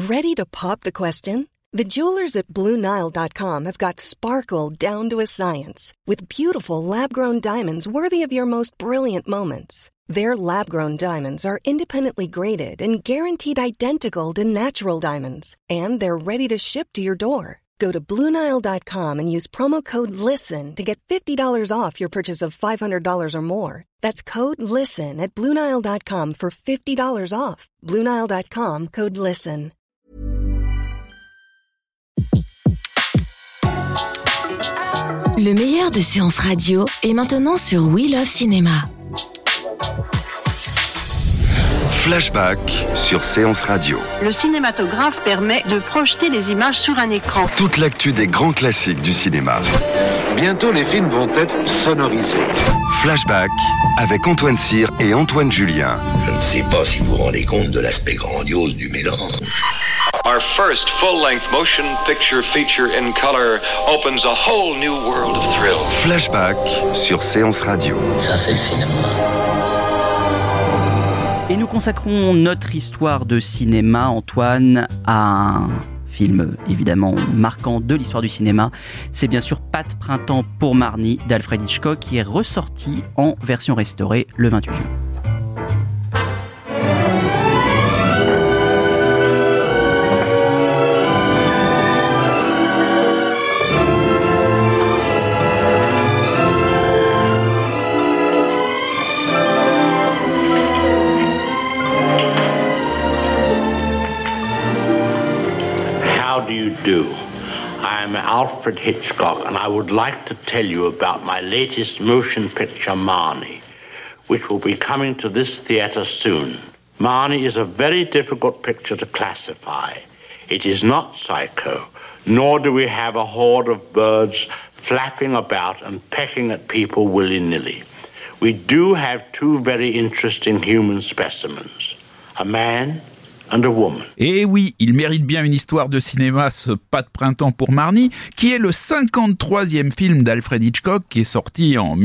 Ready to pop the question? The jewelers at BlueNile.com have got sparkle down to a science with beautiful lab-grown diamonds worthy of your most brilliant moments. Their lab-grown diamonds are independently graded and guaranteed identical to natural diamonds, and they're ready to ship to your door. Go to BlueNile.com and use promo code LISTEN to get $50 off your purchase of $500 or more. That's code LISTEN at BlueNile.com for $50 off. BlueNile.com, code LISTEN. Le meilleur de séances radio est maintenant sur We Love Cinéma. Flashback sur Séance Radio. Le cinématographe permet de projeter les images sur un écran. Toute l'actu des grands classiques du cinéma. Bientôt, les films vont être sonorisés. Flashback avec Antoine Cyr et Antoine Julien. Je ne sais pas si vous vous rendez compte de l'aspect grandiose du mélange. Our first full-length motion picture feature in color opens a whole new world of thrill. Flashback sur Séance Radio. Ça, c'est le cinéma. Et nous consacrons notre histoire de cinéma, Antoine, à un film évidemment marquant de l'histoire du cinéma. C'est bien sûr Pat Printemps pour Marnie d'Alfred Hitchcock qui est ressorti en version restaurée le 28 juin. I'm Alfred Hitchcock, and I would like to tell you about my latest motion picture, Marnie, which will be coming to this theater soon. Marnie is a very difficult picture to classify. It is not Psycho, nor do we have a horde of birds flapping about and pecking at people willy-nilly. We do have two very interesting human specimens, a man and a woman. Et oui, il mérite bien une histoire de cinéma, ce Pas de printemps pour Marnie, qui est le 53e film d'Alfred Hitchcock, qui est sorti en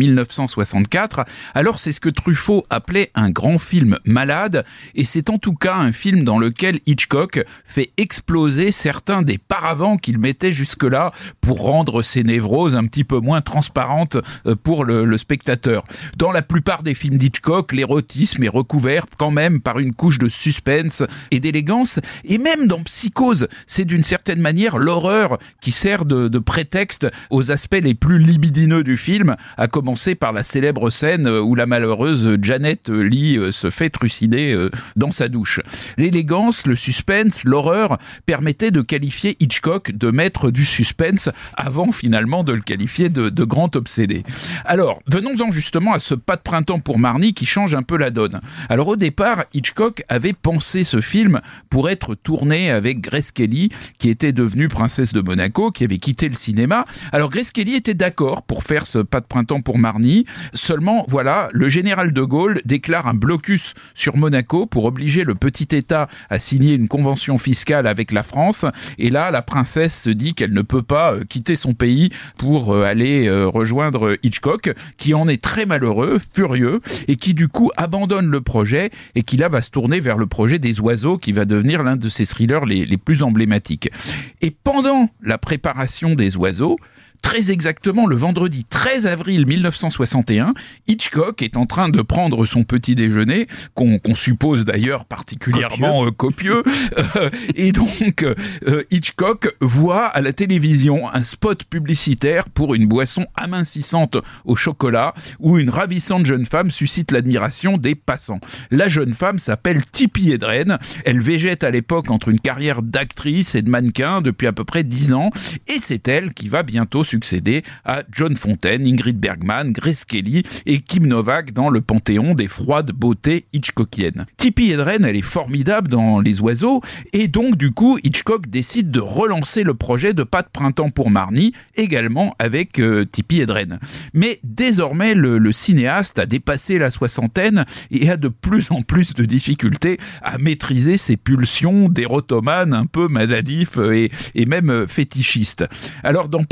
1964. Alors c'est ce que Truffaut appelait un grand film malade, et c'est en tout cas un film dans lequel Hitchcock fait exploser certains des paravents qu'il mettait jusque-là pour rendre ses névroses un petit peu moins transparentes pour le spectateur. Dans la plupart des films d'Hitchcock, l'érotisme est recouvert quand même par une couche de suspense et d'élégance, et même dans Psychose, c'est d'une certaine manière l'horreur qui sert de prétexte aux aspects les plus libidineux du film, à commencer par la célèbre scène où la malheureuse Janet Leigh se fait trucider dans sa douche. L'élégance, le suspense, l'horreur permettaient de qualifier Hitchcock de maître du suspense avant finalement de le qualifier de grand obsédé. Alors, venons-en justement à ce Pas de printemps pour Marnie qui change un peu la donne. Alors au départ, Hitchcock avait pensé ce film pour être tourné avec Grace Kelly, qui était devenue princesse de Monaco, qui avait quitté le cinéma. Alors Grace Kelly était d'accord pour faire ce Pas de printemps pour Marnie. Seulement, voilà, le général de Gaulle déclare un blocus sur Monaco pour obliger le petit État à signer une convention fiscale avec la France. Et là, la princesse se dit qu'elle ne peut pas quitter son pays pour aller rejoindre Hitchcock, qui en est très malheureux, furieux, et qui du coup abandonne le projet et qui là va se tourner vers le projet des oiseaux, qui va devenir l'un de ses thrillers les plus emblématiques. Et pendant la préparation des oiseaux, très exactement le vendredi 13 avril 1961, Hitchcock est en train de prendre son petit déjeuner, qu'on suppose d'ailleurs particulièrement copieux, et donc Hitchcock voit à la télévision un spot publicitaire pour une boisson amincissante au chocolat, où une ravissante jeune femme suscite l'admiration des passants. La jeune femme s'appelle Tippi Hedren, elle végète à l'époque entre une carrière d'actrice et de mannequin depuis à peu près 10 ans, et c'est elle qui va bientôt succéder à John Fontaine, Ingrid Bergman, Grace Kelly et Kim Novak dans le panthéon des froides beautés hitchcockiennes. Tippi Hedren, elle est formidable dans Les Oiseaux, et donc du coup Hitchcock décide de relancer le projet de Pas de printemps pour Marnie, également avec Tippi Hedren. Mais désormais le cinéaste a dépassé la soixantaine et a de plus en plus de difficultés à maîtriser ses pulsions d'érotomane un peu maladif et même fétichiste. Alors dans Pas de printemps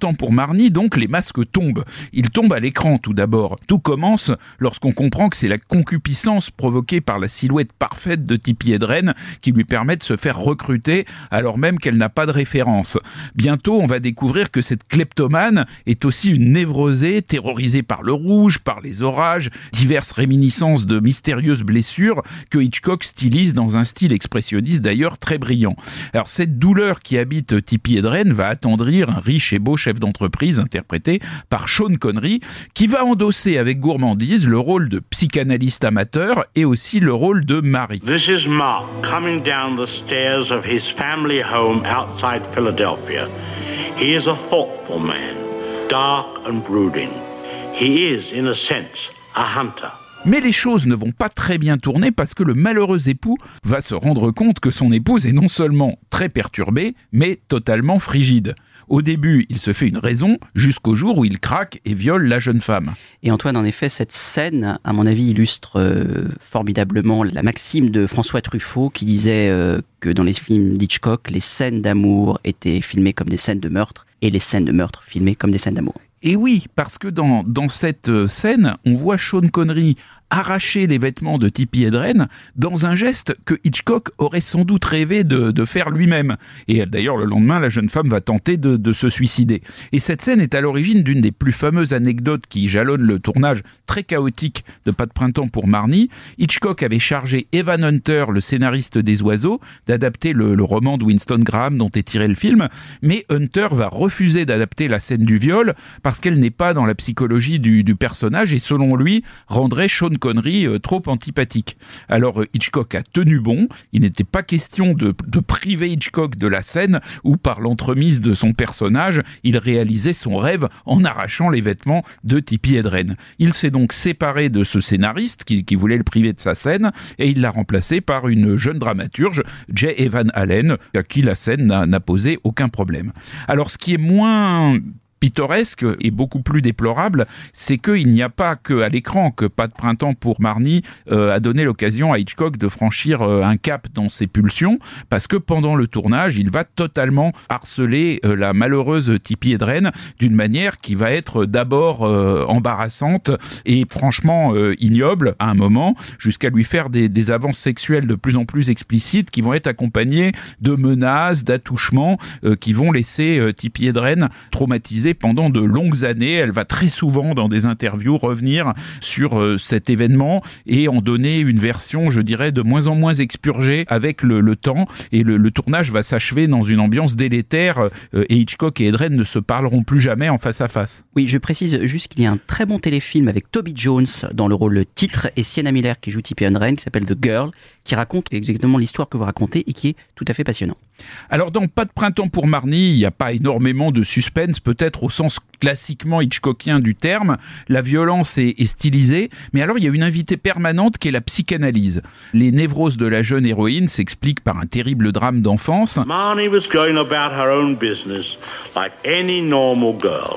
printemps pour Marnie, donc, les masques tombent. Ils tombent à l'écran tout d'abord. Tout commence lorsqu'on comprend que c'est la concupiscence provoquée par la silhouette parfaite de Tippi Hedren qui lui permet de se faire recruter alors même qu'elle n'a pas de référence. Bientôt, on va découvrir que cette kleptomane est aussi une névrosée, terrorisée par le rouge, par les orages, diverses réminiscences de mystérieuses blessures que Hitchcock stylise dans un style expressionniste d'ailleurs très brillant. Alors cette douleur qui habite Tippi Hedren va attendrir un riche et beau chef d'entreprise interprété par Sean Connery qui va endosser avec gourmandise le rôle de psychanalyste amateur et aussi le rôle de mari. This is Mark coming down the stairs of his family home outside Philadelphia. He is a thoughtful man, dark and brooding. He is, in a sense, a hunter. Mais les choses ne vont pas très bien tourner parce que le malheureux époux va se rendre compte que son épouse est non seulement très perturbée, mais totalement frigide. Au début, il se fait une raison, jusqu'au jour où il craque et viole la jeune femme. Et Antoine, en effet, cette scène, à mon avis, illustre formidablement la maxime de François Truffaut qui disait que dans les films d'Hitchcock, les scènes d'amour étaient filmées comme des scènes de meurtre et les scènes de meurtre filmées comme des scènes d'amour. Et oui, parce que dans cette scène, on voit Sean Connery arracher les vêtements de Tippi Hedren dans un geste que Hitchcock aurait sans doute rêvé de faire lui-même. Et d'ailleurs, le lendemain, la jeune femme va tenter de se suicider. Et cette scène est à l'origine d'une des plus fameuses anecdotes qui jalonnent le tournage très chaotique de Pas de printemps pour Marnie. Hitchcock avait chargé Evan Hunter, le scénariste des Oiseaux, d'adapter le roman de Winston Graham dont est tiré le film, mais Hunter va refuser d'adapter la scène du viol parce qu'elle n'est pas dans la psychologie du personnage et selon lui, rendrait Sean Connery trop antipathique. Alors Hitchcock a tenu bon, il n'était pas question de priver Hitchcock de la scène où par l'entremise de son personnage, il réalisait son rêve en arrachant les vêtements de Tippi Hedren. Il s'est donc séparé de ce scénariste qui voulait le priver de sa scène et il l'a remplacé par une jeune dramaturge, J. Evan Allen, à qui la scène n'a posé aucun problème. Alors ce qui est moins pittoresque et beaucoup plus déplorable, c'est qu'il n'y a pas qu'à l'écran que Pas de printemps pour Marnie a donné l'occasion à Hitchcock de franchir un cap dans ses pulsions, parce que pendant le tournage, il va totalement harceler la malheureuse Tippi Hedren d'une manière qui va être d'abord embarrassante et franchement ignoble à un moment, jusqu'à lui faire des avances sexuelles de plus en plus explicites qui vont être accompagnées de menaces, d'attouchements qui vont laisser Tippi Hedren traumatisée pendant de longues années. Elle va très souvent dans des interviews revenir sur cet événement et en donner une version, je dirais, de moins en moins expurgée avec le temps, et le tournage va s'achever dans une ambiance délétère et Hitchcock et Hedren ne se parleront plus jamais en face à face. Oui, je précise juste qu'il y a un très bon téléfilm avec Toby Jones dans le rôle titre et Sienna Miller qui joue Tippi Hedren qui s'appelle The Girl, qui raconte exactement l'histoire que vous racontez et qui est tout à fait passionnant. Alors dans Pas de printemps pour Marnie, il n'y a pas énormément de suspense, peut-être au sens classiquement hitchcockien du terme. La violence est stylisée, mais alors il y a une invitée permanente qui est la psychanalyse. Les névroses de la jeune héroïne s'expliquent par un terrible drame d'enfance. Marnie was going about her own business like any normal girl.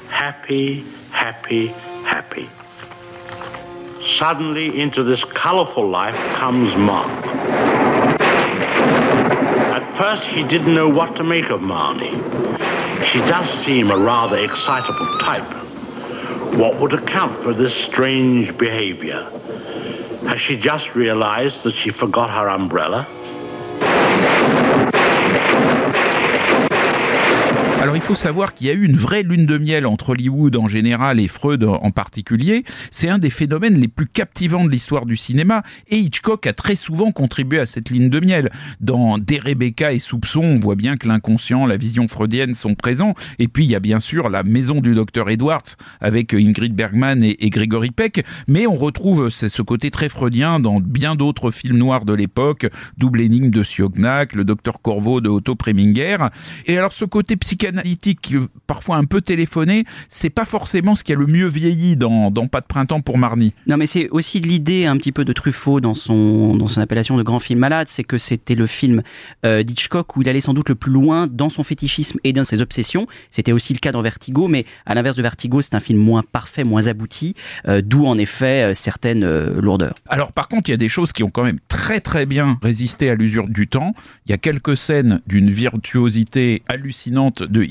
Happy, happy, happy. Suddenly into this colorful life comes Mark. At first he didn't know what to make of Marnie. She does seem a rather excitable type. What would account for this strange behavior? Has she just realized that she forgot her umbrella? Alors il faut savoir qu'il y a eu une vraie lune de miel entre Hollywood en général et Freud en particulier. C'est un des phénomènes les plus captivants de l'histoire du cinéma et Hitchcock a très souvent contribué à cette lune de miel. Dans Des Rebecca et Soupçon, on voit bien que l'inconscient, la vision freudienne sont présents. Et puis il y a bien sûr La Maison du Dr Edwards avec Ingrid Bergman et Gregory Peck. Mais on retrouve ce côté très freudien dans bien d'autres films noirs de l'époque. Double énigme de Siognak, Le Docteur Corvo de Otto Preminger. Et alors ce côté psychanalytique parfois un peu téléphoné, c'est pas forcément ce qui a le mieux vieilli dans Pas de printemps pour Marnie. Non mais c'est aussi l'idée un petit peu de Truffaut dans son appellation de grand film malade, c'est que c'était le film d'Hitchcock où il allait sans doute le plus loin dans son fétichisme et dans ses obsessions. C'était aussi le cas dans Vertigo, mais à l'inverse de Vertigo, c'est un film moins parfait, moins abouti, d'où en effet certaines lourdeurs. Alors par contre, il y a des choses qui ont quand même très très bien résisté à l'usure du temps. Il y a quelques scènes d'une virtuosité hallucinante de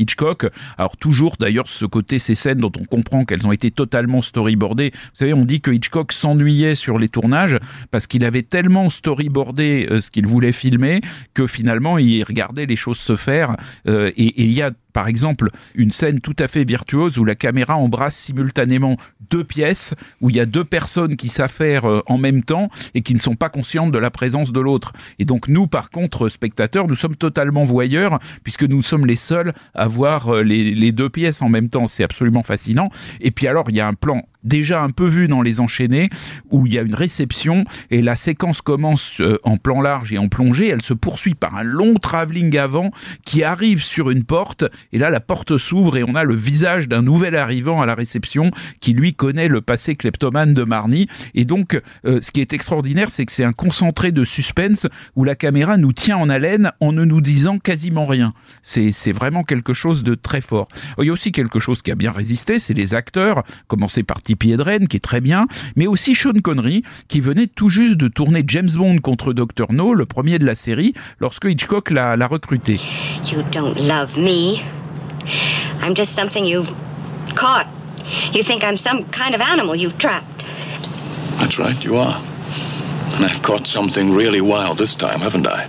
Hitchcock. Alors toujours d'ailleurs ce côté, ces scènes dont on comprend qu'elles ont été totalement storyboardées. Vous savez, on dit que Hitchcock s'ennuyait sur les tournages parce qu'il avait tellement storyboardé ce qu'il voulait filmer que finalement il regardait les choses se faire. Et il y a par exemple une scène tout à fait virtuose où la caméra embrasse simultanément deux pièces, où il y a deux personnes qui s'affairent en même temps et qui ne sont pas conscientes de la présence de l'autre. Et donc nous, par contre, spectateurs, nous sommes totalement voyeurs puisque nous sommes les seuls à voir les deux pièces en même temps. C'est absolument fascinant. Et puis alors, il y a un plan déjà un peu vu dans Les Enchaînés, où il y a une réception et la séquence commence en plan large et en plongée. Elle se poursuit par un long travelling avant qui arrive sur une porte et là la porte s'ouvre et on a le visage d'un nouvel arrivant à la réception qui lui connaît le passé kleptomane de Marnie. Et donc ce qui est extraordinaire, c'est que c'est un concentré de suspense où la caméra nous tient en haleine en ne nous disant quasiment rien. C'est vraiment quelque chose de très fort. Il y a aussi quelque chose qui a bien résisté, c'est les acteurs, commencé par Tippi Hedren, qui est très bien, mais aussi Sean Connery, qui venait tout juste de tourner James Bond contre Dr. No, le premier de la série, lorsque Hitchcock l'a recruté. You don't love me. I'm just something you've caught. You think I'm some kind of animal you've trapped. That's right, you are. And I've caught something really wild this time, haven't I?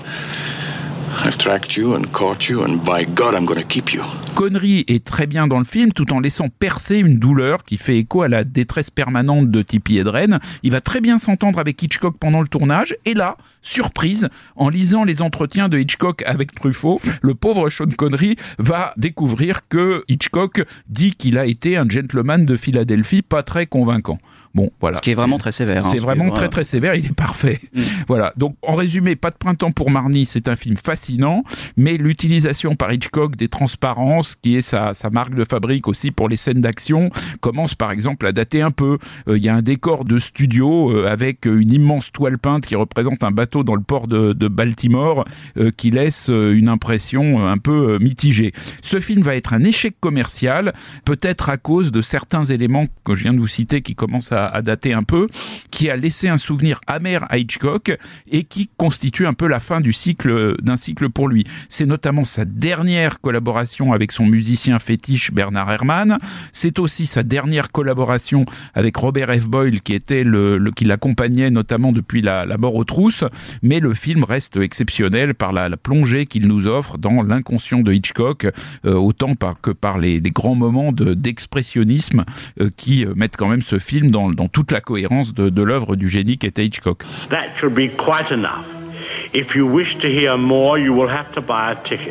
I've tracked you and caught you, and by God, I'm going to keep you. Connery est très bien dans le film tout en laissant percer une douleur qui fait écho à la détresse permanente de Tippi Hedren. Il va très bien s'entendre avec Hitchcock pendant le tournage et là, surprise, en lisant les entretiens de Hitchcock avec Truffaut, le pauvre Sean Connery va découvrir que Hitchcock dit qu'il a été un gentleman de Philadelphie pas très convaincant. Bon, voilà. Ce qui est vraiment très sévère. C'est vraiment très très sévère, il est parfait. Voilà, donc en résumé, Pas de printemps pour Marnie, c'est un film fascinant, mais l'utilisation par Hitchcock des transparences, qui est sa marque de fabrique aussi pour les scènes d'action, commence par exemple à dater un peu. Il y a un décor de studio avec une immense toile peinte qui représente un bateau dans le port de Baltimore qui laisse une impression un peu mitigée. Ce film va être un échec commercial, peut-être à cause de certains éléments que je viens de vous citer qui commencent à dater un peu, qui a laissé un souvenir amer à Hitchcock et qui constitue un peu la fin d'un cycle pour lui. C'est notamment sa dernière collaboration avec son musicien fétiche Bernard Herrmann. C'est aussi sa dernière collaboration avec Robert F. Boyle qui était qui l'accompagnait notamment depuis la mort aux trousses. Mais le film reste exceptionnel par la plongée qu'il nous offre dans l'inconscient de Hitchcock, autant que par les grands moments d'expressionnisme qui mettent quand même ce film dans toute la cohérence de l'œuvre du génie qu'était Hitchcock. That should be quite enough. If you wish to hear more, you will have to buy a ticket.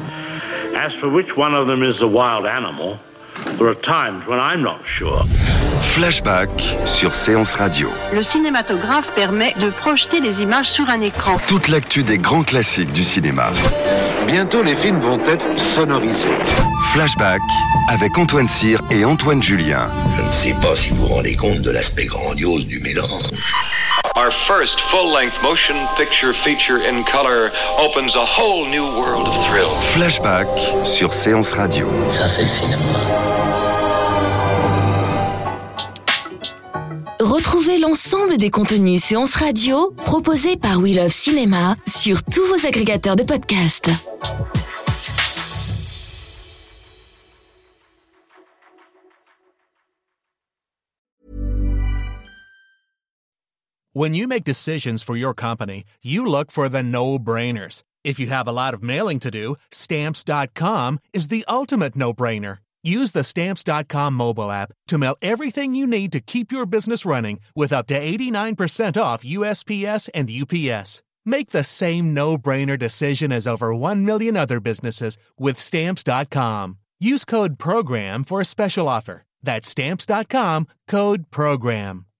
As for which one of them is the wild animal, there are times when I'm not sure. Flashback sur Séance Radio. Le cinématographe permet de projeter des images sur un écran. Toute l'actu des grands classiques du cinéma. Bientôt, les films vont être sonorisés. Flashback avec Antoine Cyr et Antoine Julien. Je ne sais pas si vous vous rendez compte de l'aspect grandiose du mélange. Our first full-length motion picture feature in color opens a whole new world of thrill. Flashback sur Séance Radio. Ça, c'est le cinéma. Retrouvez l'ensemble des contenus Séance Radio proposés par We Love Cinéma sur tous vos agrégateurs de podcasts. When you make decisions for your company, you look for the no-brainers. If you have a lot of mailing to do, Stamps.com is the ultimate no-brainer. Use the Stamps.com mobile app to mail everything you need to keep your business running with up to 89% off USPS and UPS. Make the same no-brainer decision as over 1 million other businesses with Stamps.com. Use code PROGRAM for a special offer. That's Stamps.com, code PROGRAM.